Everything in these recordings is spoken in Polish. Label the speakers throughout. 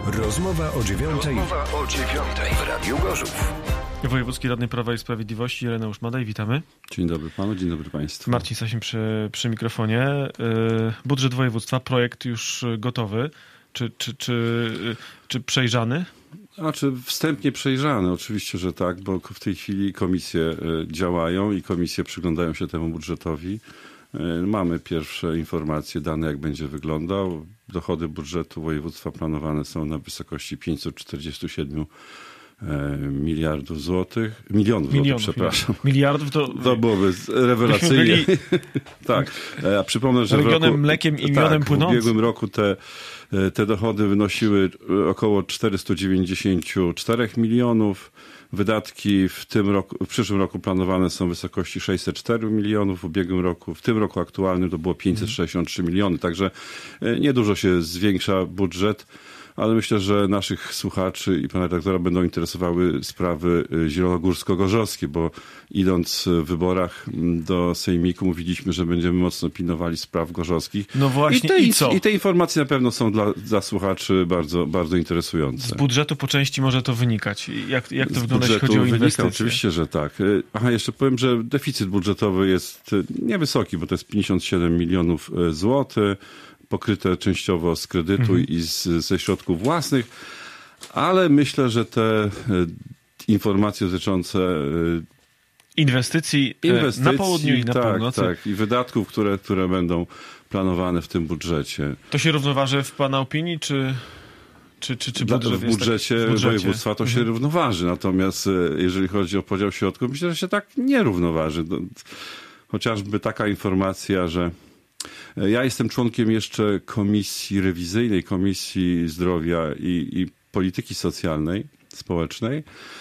Speaker 1: Rozmowa o 9:00 w Radiu Gorzów.
Speaker 2: Wojewódzki Radny Prawa i Sprawiedliwości Ireneusz Madej, witamy.
Speaker 3: Dzień dobry panu, dzień dobry państwu.
Speaker 2: Marcin Sasin przy mikrofonie. Budżet województwa, projekt już gotowy. Czy przejrzany?
Speaker 3: Znaczy wstępnie przejrzany, oczywiście, że tak, bo w tej chwili komisje działają i komisje przyglądają się temu budżetowi. Mamy pierwsze informacje, dane jak będzie wyglądał. Dochody budżetu województwa planowane są na wysokości 547 milionów złotych, przepraszam.
Speaker 2: Miliardów
Speaker 3: to byłoby rewelacyjnie. Tak, a przypomnę, że
Speaker 2: regionem mlekiem i miodem płynącym.
Speaker 3: W ubiegłym roku te dochody wynosiły około 494 milionów. Wydatki w przyszłym roku planowane są w wysokości 604 milionów. W tym roku aktualnym to było 563 miliony. Także niedużo się zwiększa budżet. Ale myślę, że naszych słuchaczy i pana redaktora będą interesowały sprawy zielonogórsko-gorzowskie, bo idąc w wyborach do Sejmiku mówiliśmy, że będziemy mocno pilnowali spraw gorzowskich.
Speaker 2: No właśnie, co?
Speaker 3: I te informacje na pewno są dla słuchaczy bardzo, bardzo interesujące.
Speaker 2: Z budżetu po części może to wynikać. Jak to wygląda, jeśli chodzi o inwestycje?
Speaker 3: Oczywiście, że tak. Jeszcze powiem, że deficyt budżetowy jest niewysoki, bo to jest 57 milionów złotych. Pokryte częściowo z kredytu i ze środków własnych, ale myślę, że te informacje dotyczące
Speaker 2: inwestycji na południu i na północy.
Speaker 3: Tak, i wydatków, które będą planowane w tym budżecie.
Speaker 2: To się równoważy w pana opinii, czy budżet
Speaker 3: w budżecie województwa to się równoważy, natomiast jeżeli chodzi o podział środków, myślę, że się tak nie równoważy. Chociażby taka informacja, że ja jestem członkiem jeszcze Komisji Rewizyjnej, Komisji Zdrowia i Polityki Socjalnej, Społecznej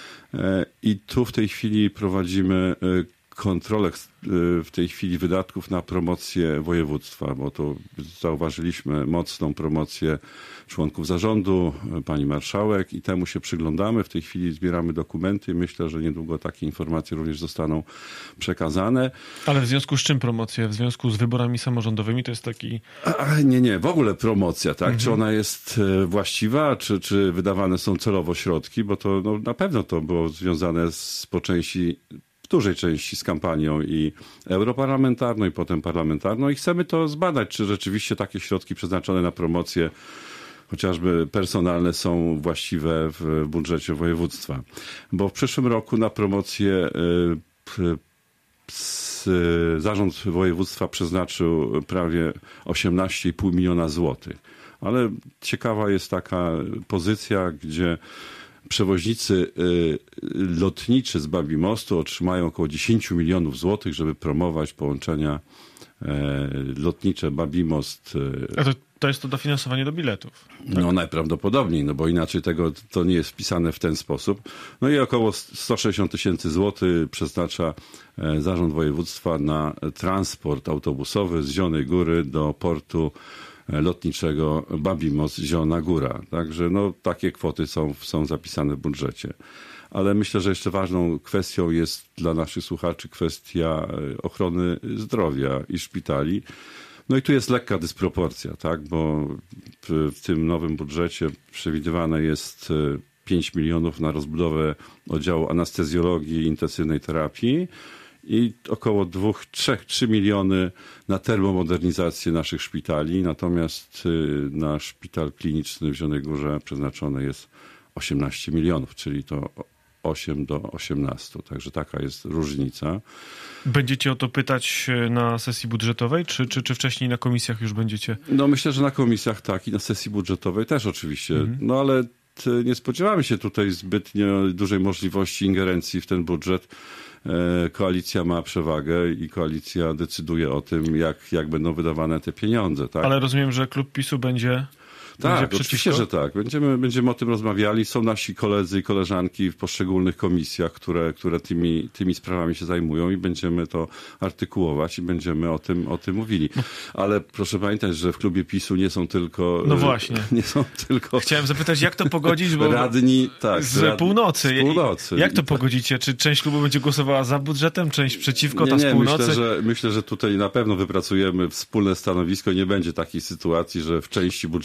Speaker 3: i tu w tej chwili prowadzimy kontrolę w tej chwili wydatków na promocję województwa, bo to zauważyliśmy mocną promocję członków zarządu, pani marszałek i temu się przyglądamy. W tej chwili zbieramy dokumenty i myślę, że niedługo takie informacje również zostaną przekazane.
Speaker 2: Ale w związku z czym promocja? W związku z wyborami samorządowymi to jest taki...
Speaker 3: Nie, w ogóle promocja, tak? Czy ona jest właściwa, czy wydawane są celowo środki, bo to na pewno to było związane w dużej części z kampanią i europarlamentarną i potem parlamentarną i chcemy to zbadać, czy rzeczywiście takie środki przeznaczone na promocję chociażby personalne są właściwe w budżecie województwa. Bo w przyszłym roku na promocję zarząd województwa przeznaczył prawie 18,5 miliona złotych. Ale ciekawa jest taka pozycja, gdzie przewoźnicy lotniczy z Babimostu otrzymają około 10 milionów złotych, żeby promować połączenia lotnicze Babimost.
Speaker 2: A to jest to dofinansowanie do biletów. Tak?
Speaker 3: No najprawdopodobniej, bo inaczej to nie jest wpisane w ten sposób. No i około 160 tysięcy złotych przeznacza Zarząd Województwa na transport autobusowy z Zielonej Góry do portu lotniczego Babimost, Zielona Góra. Także takie kwoty są zapisane w budżecie. Ale myślę, że jeszcze ważną kwestią jest dla naszych słuchaczy kwestia ochrony zdrowia i szpitali. No i tu jest lekka dysproporcja, tak? Bo w tym nowym budżecie przewidywane jest 5 milionów na rozbudowę oddziału anestezjologii i intensywnej terapii i około 3 miliony na termomodernizację naszych szpitali. Natomiast na szpital kliniczny w Zielonej Górze przeznaczone jest 18 milionów, czyli to 8 do 18. Także taka jest różnica.
Speaker 2: Będziecie o to pytać na sesji budżetowej, czy wcześniej na komisjach już będziecie?
Speaker 3: Myślę, że na komisjach tak i na sesji budżetowej też oczywiście. Ale nie spodziewamy się tutaj zbytnio dużej możliwości ingerencji w ten budżet. Koalicja ma przewagę i koalicja decyduje o tym, jak będą wydawane te pieniądze. Tak?
Speaker 2: Ale rozumiem, że klub PiS-u będzie...
Speaker 3: Tak, oczywiście, że tak. Będziemy o tym rozmawiali. Są nasi koledzy i koleżanki w poszczególnych komisjach, które tymi sprawami się zajmują i będziemy to artykułować i będziemy o tym mówili. Ale proszę pamiętać, że w klubie PiS-u nie są tylko...
Speaker 2: No właśnie.
Speaker 3: Nie są tylko...
Speaker 2: Chciałem zapytać, jak to pogodzić, bo
Speaker 3: radni,
Speaker 2: z północy. Z północy. Jak to pogodzicie? Czy część klubu będzie głosowała za budżetem, część przeciwko, ta z północy?
Speaker 3: Myślę, że tutaj na pewno wypracujemy wspólne stanowisko i nie będzie takiej sytuacji, że w części budżetu my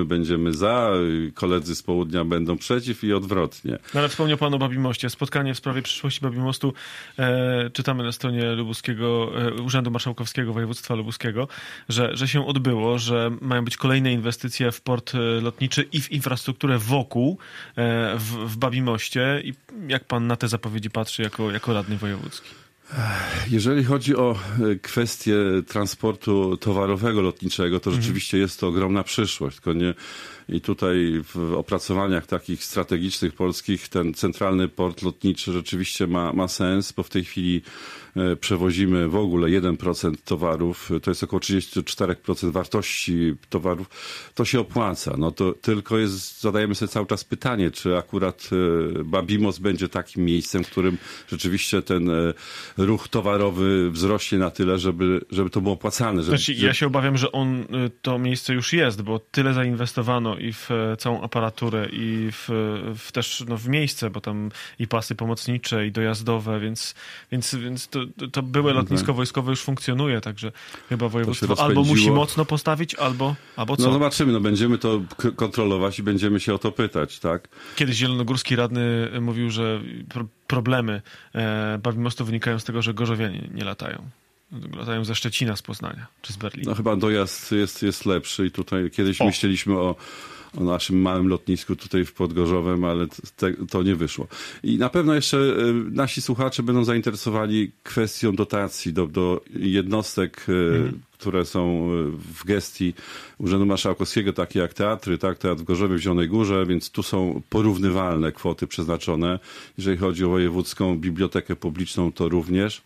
Speaker 3: będziemy za, koledzy z południa będą przeciw i odwrotnie.
Speaker 2: No ale wspomniał pan o Babimoście. Spotkanie w sprawie przyszłości Babimostu czytamy na stronie Lubuskiego, Urzędu Marszałkowskiego Województwa Lubuskiego, że się odbyło, że mają być kolejne inwestycje w port lotniczy i w infrastrukturę wokół w Babimoście. I jak pan na te zapowiedzi patrzy jako radny wojewódzki?
Speaker 3: Jeżeli chodzi o kwestię transportu towarowego lotniczego, to rzeczywiście jest to ogromna przyszłość. Tylko nie, i tutaj w opracowaniach takich strategicznych polskich ten centralny port lotniczy rzeczywiście ma sens, bo w tej chwili przewozimy w ogóle 1% towarów, to jest około 34% wartości towarów, to się opłaca. No to tylko zadajemy sobie cały czas pytanie, czy akurat Babimos będzie takim miejscem, w którym rzeczywiście ten ruch towarowy wzrośnie na tyle, żeby to było opłacalne.
Speaker 2: Ja się obawiam, że to miejsce już jest, bo tyle zainwestowano i w całą aparaturę, i w też w miejsce, bo tam i pasy pomocnicze, i dojazdowe, więc to byłe lotnisko wojskowe już funkcjonuje, także chyba województwo albo musi mocno postawić, albo co?
Speaker 3: No zobaczymy, będziemy to kontrolować i będziemy się o to pytać, tak?
Speaker 2: Kiedyś zielonogórski radny mówił, że problemy Babimostu wynikają z tego, że gorzowianie nie latają. Latają ze Szczecina, z Poznania czy z Berlina.
Speaker 3: No chyba dojazd jest lepszy i tutaj kiedyś myśleliśmy o naszym małym lotnisku tutaj w Podgorzowem, ale to nie wyszło. I na pewno jeszcze nasi słuchacze będą zainteresowani kwestią dotacji do jednostek, które są w gestii Urzędu Marszałkowskiego, takie jak teatry, tak? Teatr w Gorzowie, w Zielonej Górze, więc tu są porównywalne kwoty przeznaczone. Jeżeli chodzi o Wojewódzką Bibliotekę Publiczną, to również.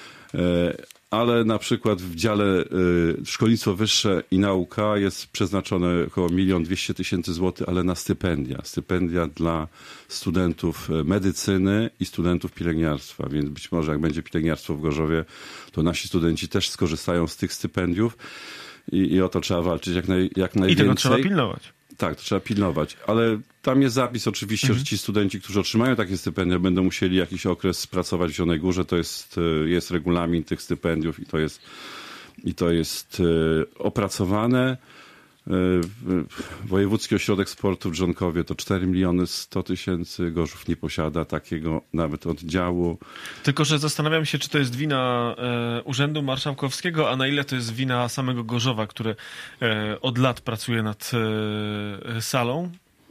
Speaker 3: Ale na przykład w dziale Szkolnictwo Wyższe i Nauka jest przeznaczone około 1 200 000 złotych, ale na stypendia. Stypendia dla studentów medycyny i studentów pielęgniarstwa. Więc być może jak będzie pielęgniarstwo w Gorzowie, to nasi studenci też skorzystają z tych stypendiów i o to trzeba walczyć jak najwięcej.
Speaker 2: I tego trzeba pilnować.
Speaker 3: Tak, to trzeba pilnować, ale tam jest zapis oczywiście, że ci studenci, którzy otrzymają takie stypendia, będą musieli jakiś okres pracować w Zielonej Górze. To jest regulamin tych stypendiów i to jest opracowane. Wojewódzki Ośrodek Sportu w Drzonkowie to 4 100 000, Gorzów nie posiada takiego nawet oddziału.
Speaker 2: Tylko że zastanawiam się, czy to jest wina Urzędu Marszałkowskiego, a na ile to jest wina samego Gorzowa, który od lat pracuje nad salą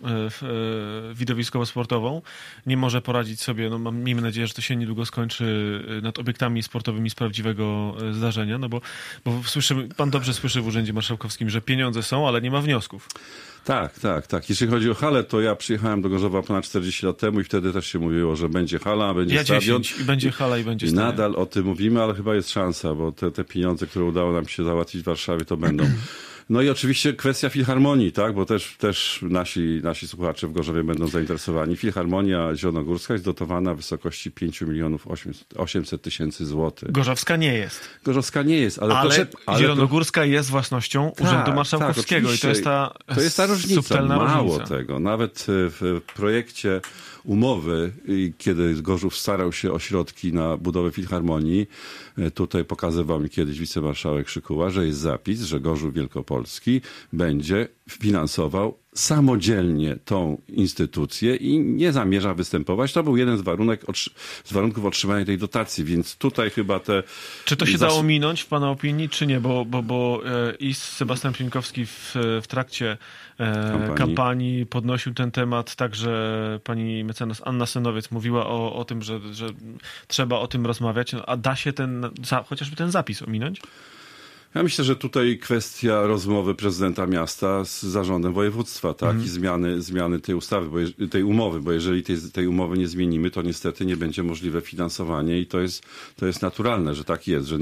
Speaker 2: widowiskowo-sportową, nie może poradzić sobie, miejmy nadzieję, że to się niedługo skończy, nad obiektami sportowymi z prawdziwego zdarzenia, bo pan dobrze słyszy w Urzędzie Marszałkowskim, że pieniądze są, ale nie ma wniosków.
Speaker 3: Tak. Jeśli chodzi o halę, to ja przyjechałem do Gorzowa ponad 40 lat temu i wtedy też się mówiło, że będzie hala, będzie stadion.
Speaker 2: I będzie hala, i będzie stadion.
Speaker 3: Nadal o tym mówimy, ale chyba jest szansa, bo te pieniądze, które udało nam się załatwić w Warszawie, to będą. No i oczywiście kwestia filharmonii, tak, bo też nasi słuchacze w Gorzowie będą zainteresowani. Filharmonia Zielonogórska jest dotowana w wysokości 5 800 000 złotych.
Speaker 2: Gorzowska nie jest.
Speaker 3: Ale
Speaker 2: Zielonogórska jest własnością Urzędu Marszałkowskiego i to jest ta różnica. Subtelna
Speaker 3: Mało
Speaker 2: różnica.
Speaker 3: tego, nawet w projekcie umowy, kiedy Gorzów starał się o środki na budowę filharmonii, tutaj pokazywał mi kiedyś wicemarszałek Szykuła, że jest zapis, że Gorzów Wielkopolski będzie finansował samodzielnie tą instytucję i nie zamierza występować. To był jeden z warunków otrzymania tej dotacji, więc tutaj chyba
Speaker 2: Czy to się dało minąć w pana opinii, czy nie? Bo i Sebastian Pieńkowski w trakcie kampanii podnosił ten temat, także pani mecenas Anna Senowiec mówiła o tym, że trzeba o tym rozmawiać, a da się chociażby ten zapis ominąć?
Speaker 3: Ja myślę, że tutaj kwestia rozmowy prezydenta miasta z zarządem województwa, tak? I zmiany tej ustawy, tej umowy, bo jeżeli tej umowy nie zmienimy, to niestety nie będzie możliwe finansowanie i to jest naturalne, że tak jest, że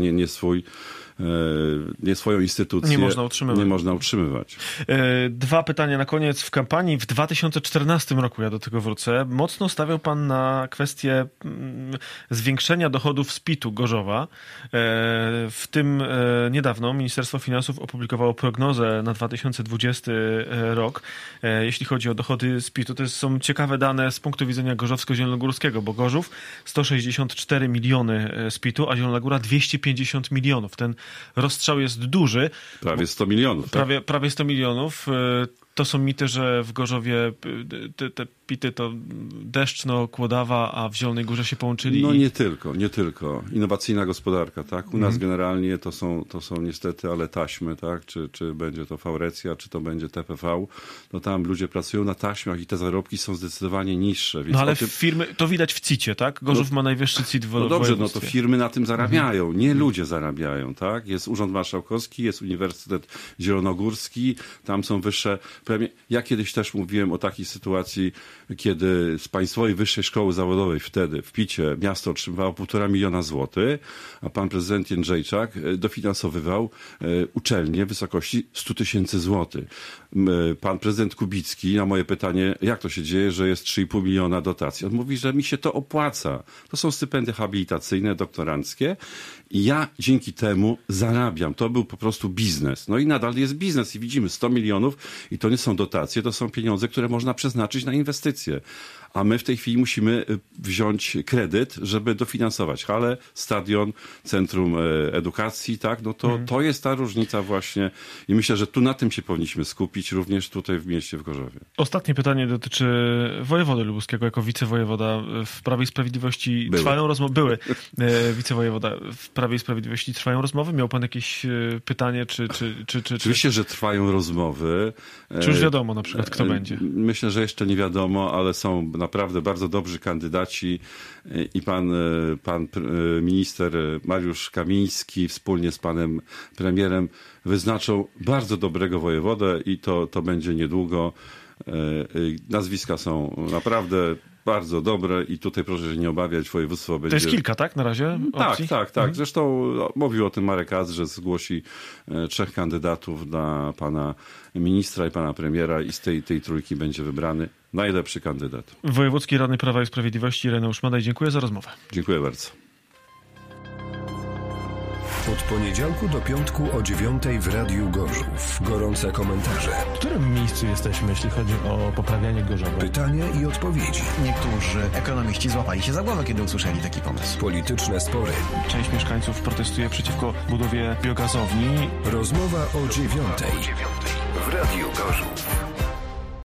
Speaker 3: nie swoją instytucję nie można utrzymywać.
Speaker 2: 2 pytania na koniec. W kampanii w 2014 roku, ja do tego wrócę, mocno stawiał pan na kwestię zwiększenia dochodów z PIT-u Gorzowa. W tym niedawno Ministerstwo Finansów opublikowało prognozę na 2020 rok. Jeśli chodzi o dochody z PIT-u, to są ciekawe dane z punktu widzenia gorzowsko-zielonogórskiego, bo Gorzów 164 miliony z PIT-u, a Zielona Góra 250 milionów. Ten rozstrzał jest duży.
Speaker 3: Prawie 100 milionów.
Speaker 2: Tak? Prawie 100 milionów. to są mity, że w Gorzowie te pity to Deszczno, Kłodawa, a w Zielonej Górze się połączyli?
Speaker 3: No nie tylko. Innowacyjna gospodarka, tak? U nas generalnie to są niestety ale taśmy, tak? Czy będzie to Faurecja, czy to będzie TPV, no tam ludzie pracują na taśmach i te zarobki są zdecydowanie niższe. Więc
Speaker 2: ale firmy, to widać w CIT-cie, tak? Gorzów ma najwyższy CIT w
Speaker 3: No dobrze,
Speaker 2: województwie.
Speaker 3: to firmy na tym zarabiają, nie ludzie zarabiają, tak? Jest Urząd Marszałkowski, jest Uniwersytet Zielonogórski, tam są wyższe premie. Ja kiedyś też mówiłem o takiej sytuacji, kiedy z Państwowej Wyższej Szkoły Zawodowej wtedy w Picie miasto otrzymywało 1,5 miliona złotych, a pan prezydent Jędrzejczak dofinansowywał uczelnię w wysokości 100 000 złotych. Pan prezydent Kubicki na moje pytanie, jak to się dzieje, że jest 3,5 miliona dotacji. On mówi, że mi się to opłaca. To są stypendia habilitacyjne, doktoranckie i ja dzięki temu zarabiam. To był po prostu biznes. No i nadal jest biznes i widzimy 100 milionów i to nie są dotacje, to są pieniądze, które można przeznaczyć na inwestycje. A my w tej chwili musimy wziąć kredyt, żeby dofinansować halę, stadion, centrum edukacji, tak? No to jest ta różnica właśnie i myślę, że tu na tym się powinniśmy skupić, również tutaj w mieście w Gorzowie. Ostatnie
Speaker 2: pytanie dotyczy wojewody lubuskiego. Jako wicewojewoda w Prawie i Sprawiedliwości trwają rozmowy. Były wicewojewoda w Prawie i Sprawiedliwości trwają rozmowy. Miał pan jakieś pytanie, czy...
Speaker 3: Oczywiście, że trwają rozmowy.
Speaker 2: Czy już wiadomo na przykład, kto będzie?
Speaker 3: Myślę, że jeszcze nie wiadomo, ale są naprawdę bardzo dobrzy kandydaci i pan minister Mariusz Kamiński wspólnie z panem premierem wyznaczą bardzo dobrego wojewodę i to będzie niedługo. Nazwiska są naprawdę bardzo dobre i tutaj proszę się nie obawiać, województwo będzie...
Speaker 2: To jest kilka, tak? Na razie opcji?
Speaker 3: Tak. Zresztą mówił o tym Marek Ast, że zgłosi 3 kandydatów dla pana ministra i pana premiera i z tej trójki będzie wybrany najlepszy kandydat.
Speaker 2: Wojewódzki Radny Prawa i Sprawiedliwości Ireneusz Madej, dziękuję za rozmowę.
Speaker 3: Dziękuję bardzo.
Speaker 1: Od poniedziałku do piątku o 9:00 w Radiu Gorzów. Gorące komentarze.
Speaker 4: W którym miejscu jesteśmy, jeśli chodzi o poprawianie Gorzowa?
Speaker 1: Pytania i odpowiedzi.
Speaker 5: Niektórzy ekonomiści złapali się za głowę, kiedy usłyszeli taki pomysł.
Speaker 1: Polityczne spory.
Speaker 2: Część mieszkańców protestuje przeciwko budowie biogazowni.
Speaker 1: Rozmowa o 9:00.
Speaker 6: W Radiu Gorzów.